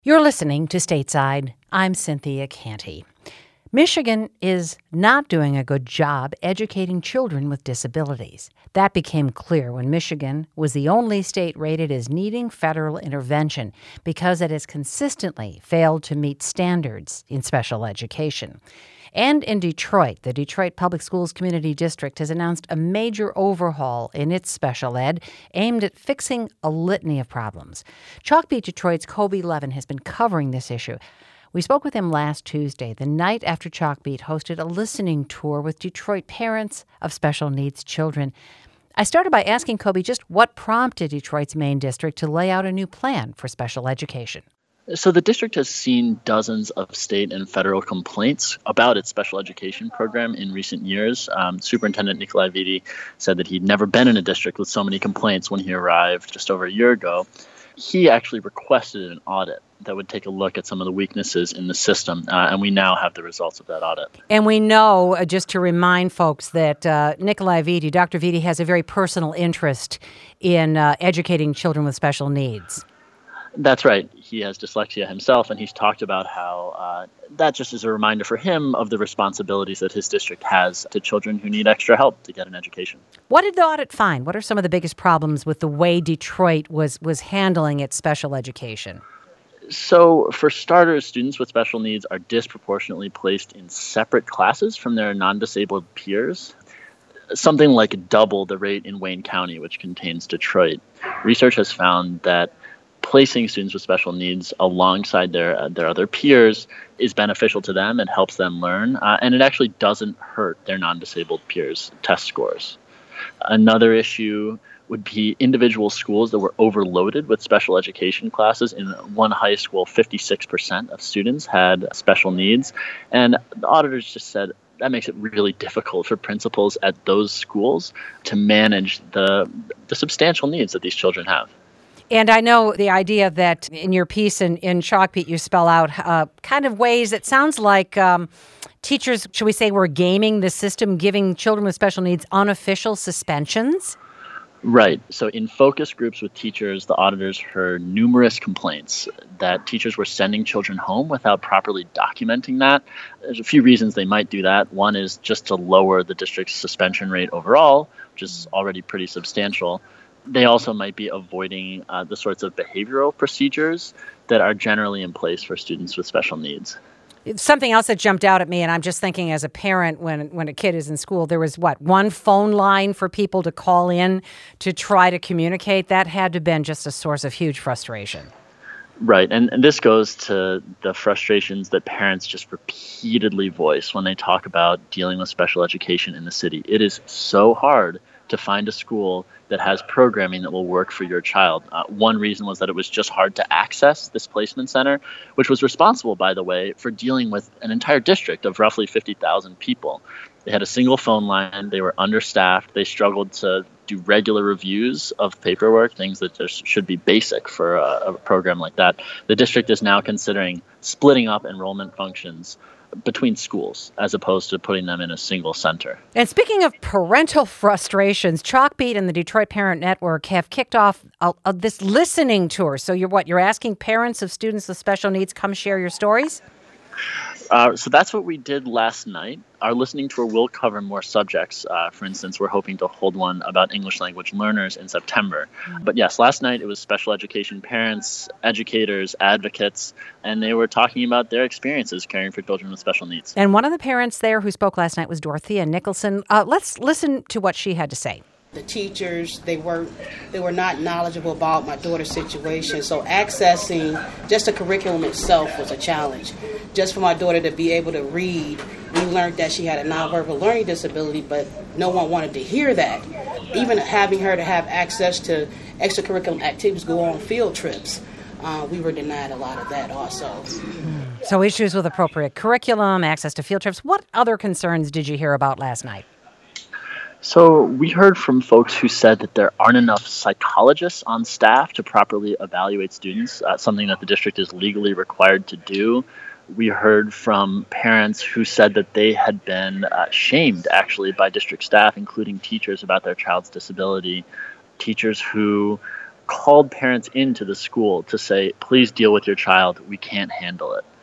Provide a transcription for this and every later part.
You're listening to Stateside. I'm Cynthia Canty. Michigan is not doing a good job educating children with disabilities. That became clear when Michigan was the only state rated as needing federal intervention because it has consistently failed to meet standards in special education. And in Detroit, the Detroit Public Schools Community District has announced a major overhaul in its special ed aimed at fixing a litany of problems. Chalkbeat Detroit's Kobe Levin has been covering this issue. We spoke with him last Tuesday, the night after Chalkbeat hosted a listening tour with Detroit parents of special needs children. I started by asking Kobe just what prompted Detroit's main district to lay out a new plan for special education. So the district has seen dozens of state and federal complaints about its special education program in recent years. Superintendent Nikolai Vitti said that he'd never been in a district with so many complaints when he arrived just over a year ago. He actually requested an audit that would take a look at some of the weaknesses in the system, and we now have the results of that audit. And we know, just to remind folks, that Nikolai Vitti, Dr. Vitti, has a very personal interest in educating children with special needs. That's right. He has dyslexia himself, and he's talked about how that just is a reminder for him of the responsibilities that his district has to children who need extra help to get an education. What did the audit find? What are some of the biggest problems with the way Detroit was handling its special education? So, for starters, students with special needs are disproportionately placed in separate classes from their non-disabled peers, something like double the rate in Wayne County, which contains Detroit. Research has found that placing students with special needs alongside their other peers is beneficial to them and helps them learn, and it actually doesn't hurt their non-disabled peers' test scores. Another issue would be individual schools that were overloaded with special education classes. In one high school, 56% of students had special needs, and the auditors just said that makes it really difficult for principals at those schools to manage the substantial needs that these children have. And I know the idea that in your piece in Chalkbeat, you spell out kind of ways, it sounds like teachers, should we say, were gaming the system, giving children with special needs unofficial suspensions? Right. So in focus groups with teachers, the auditors heard numerous complaints that teachers were sending children home without properly documenting that. There's a few reasons they might do that. One is just to lower the district's suspension rate overall, which is already pretty substantial. They also might be avoiding the sorts of behavioral procedures that are generally in place for students with special needs. Something else that jumped out at me, and I'm just thinking as a parent, when a kid is in school, there was, one phone line for people to call in to try to communicate? That had to have been just a source of huge frustration. Right, and this goes to the frustrations that parents just repeatedly voice when they talk about dealing with special education in the city. It is so hard to find a school that has programming that will work for your child. One reason was that it was just hard to access this placement center, which was responsible, by the way, for dealing with an entire district of roughly 50,000 people. They had a single phone line. They were understaffed. They struggled to do regular reviews of paperwork, things that just should be basic for a program like that. The district is now considering splitting up enrollment functions between schools as opposed to putting them in a single center. And speaking of parental frustrations, Chalkbeat and the Detroit Parent Network have kicked off this listening tour. So you're asking parents of students with special needs come share your stories? So that's what we did last night. Our listening tour will cover more subjects. For instance, we're hoping to hold one about English language learners in September. But yes, last night it was special education parents, educators, advocates, and they were talking about their experiences caring for children with special needs. And one of the parents there who spoke last night was Dorothea Nicholson. Let's listen to what she had to say. The teachers, they were not knowledgeable about my daughter's situation, so accessing just the curriculum itself was a challenge. Just for my daughter to be able to read, we learned that she had a nonverbal learning disability, but no one wanted to hear that. Even having her to have access to extracurricular activities, go on field trips, we were denied a lot of that also. So issues with appropriate curriculum, access to field trips. What other concerns did you hear about last night? So we heard from folks who said that there aren't enough psychologists on staff to properly evaluate students, something that the district is legally required to do. We heard from parents who said that they had been shamed, actually, by district staff, including teachers, about their child's disability. Teachers who called parents into the school to say, please deal with your child. We can't handle it.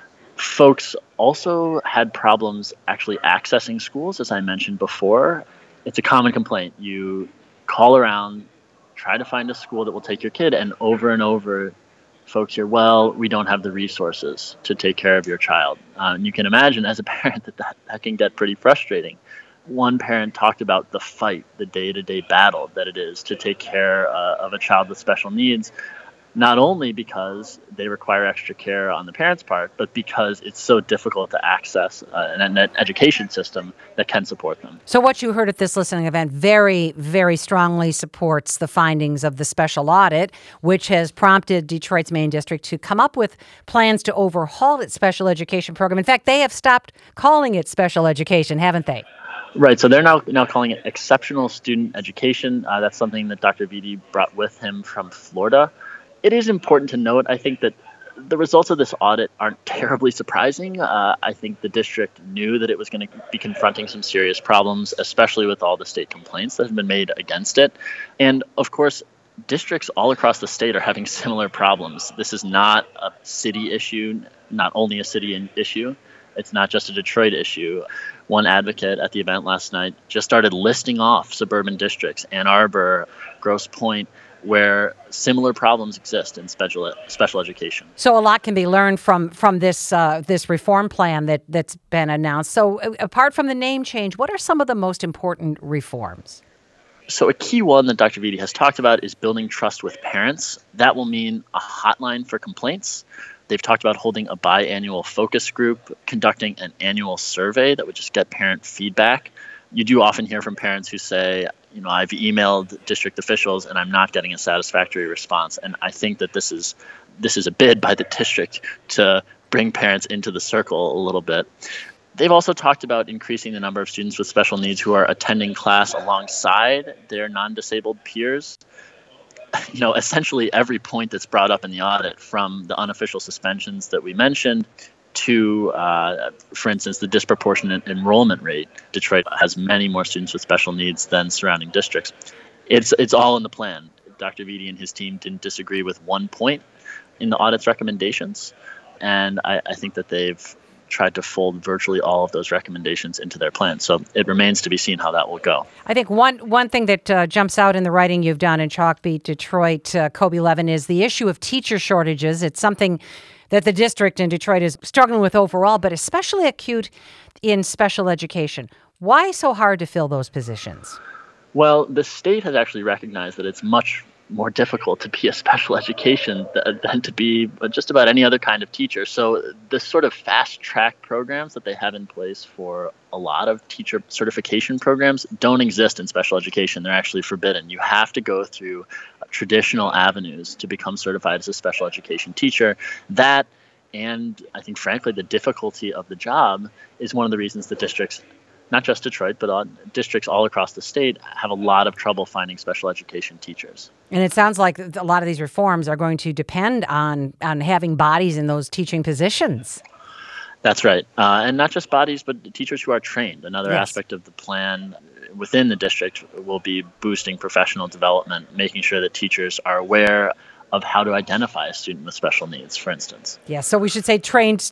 Folks also had problems actually accessing schools, as I mentioned before. It's a common complaint. You call around, try to find a school that will take your kid, and over, folks hear, well, we don't have the resources to take care of your child. And you can imagine as a parent that can get pretty frustrating. One parent talked about the fight, the day-to-day battle that it is to take care of a child with special needs, not only because they require extra care on the parent's part, but because it's so difficult to access an education system that can support them. So what you heard at this listening event very, very strongly supports the findings of the special audit, which has prompted Detroit's Main District to come up with plans to overhaul its special education program. In fact, they have stopped calling it special education, haven't they? Right. So they're now calling it exceptional student education. That's something that Dr. Vitti brought with him from Florida. It is important to note, I think, that the results of this audit aren't terribly surprising. I think the district knew that it was going to be confronting some serious problems, especially with all the state complaints that have been made against it. And of course, districts all across the state are having similar problems. This is not a city issue, not only a city issue. It's not just a Detroit issue. One advocate at the event last night just started listing off suburban districts, Ann Arbor, Grosse Pointe, where similar problems exist in special education. So a lot can be learned from this reform plan that's been announced. So apart from the name change, what are some of the most important reforms? So a key one that Dr. Vitti has talked about is building trust with parents. That will mean a hotline for complaints. They've talked about holding a biannual focus group, conducting an annual survey that would just get parent feedback. You do often hear from parents who say, I've emailed district officials and I'm not getting a satisfactory response. And I think that this is a bid by the district to bring parents into the circle a little bit. They've also talked about increasing the number of students with special needs who are attending class alongside their non-disabled peers. Essentially every point that's brought up in the audit, from the unofficial suspensions that we mentioned to, for instance, the disproportionate enrollment rate. Detroit has many more students with special needs than surrounding districts. It's all in the plan. Dr. Vitti and his team didn't disagree with one point in the audit's recommendations, and I think that they've tried to fold virtually all of those recommendations into their plan. So it remains to be seen how that will go. I think one thing that jumps out in the writing you've done in Chalkbeat Detroit, Kobe Levin, is the issue of teacher shortages. It's something that the district in Detroit is struggling with overall, but especially acute in special education. Why so hard to fill those positions? Well, the state has actually recognized that it's much more difficult to be a special education than to be just about any other kind of teacher. So the sort of fast track programs that they have in place for a lot of teacher certification programs don't exist in special education. They're actually forbidden. You have to go through traditional avenues to become certified as a special education teacher. That, and I think frankly the difficulty of the job, is one of the reasons the districts, not just Detroit, but districts all across the state, have a lot of trouble finding special education teachers. And it sounds like a lot of these reforms are going to depend on having bodies in those teaching positions. That's right. And not just bodies, but teachers who are trained. Another aspect of the plan within the district will be boosting professional development, making sure that teachers are aware of how to identify a student with special needs, for instance. Yeah, so we should say trained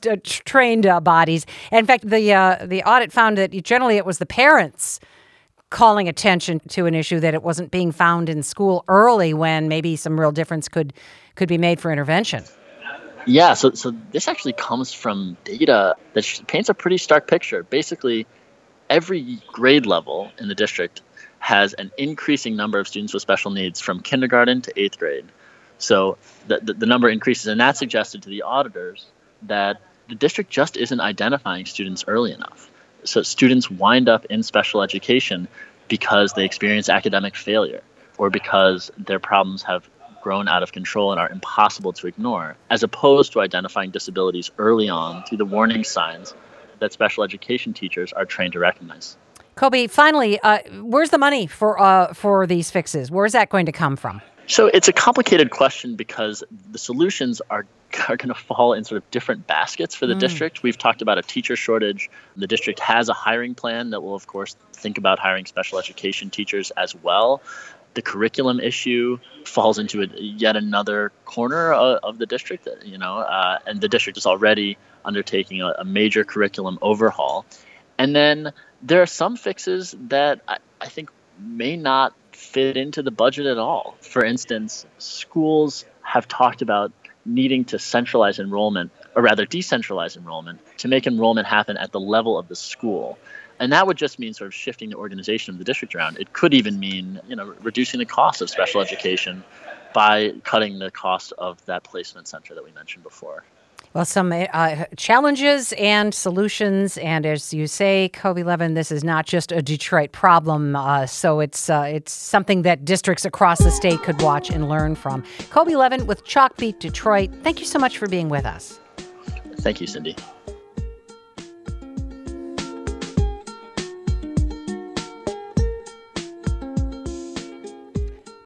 bodies. In fact, the audit found that generally it was the parents calling attention to an issue, that it wasn't being found in school early when maybe some real difference could be made for intervention. Yeah, so this actually comes from data that paints a pretty stark picture. Basically, every grade level in the district has an increasing number of students with special needs from kindergarten to 8th grade. So the number increases, and that suggested to the auditors that the district just isn't identifying students early enough. So students wind up in special education because they experience academic failure, or because their problems have grown out of control and are impossible to ignore, as opposed to identifying disabilities early on through the warning signs that special education teachers are trained to recognize. Kobe, finally, where's the money for these fixes? Where's that going to come from? So it's a complicated question because the solutions are going to fall in sort of different baskets for the district. We've talked about a teacher shortage. The district has a hiring plan that will, of course, think about hiring special education teachers as well. The curriculum issue falls into yet another corner of the district, and the district is already undertaking a major curriculum overhaul. And then there are some fixes that I think may not fit into the budget at all. For instance, schools have talked about needing to centralize enrollment, or rather decentralize enrollment, to make enrollment happen at the level of the school. And that would just mean sort of shifting the organization of the district around. It could even mean, reducing the cost of special education by cutting the cost of that placement center that we mentioned before. Well, some challenges and solutions, and as you say, Kobe Levin, this is not just a Detroit problem, so it's something that districts across the state could watch and learn from. Kobe Levin with Chalkbeat Detroit, thank you so much for being with us. Thank you, Cindy.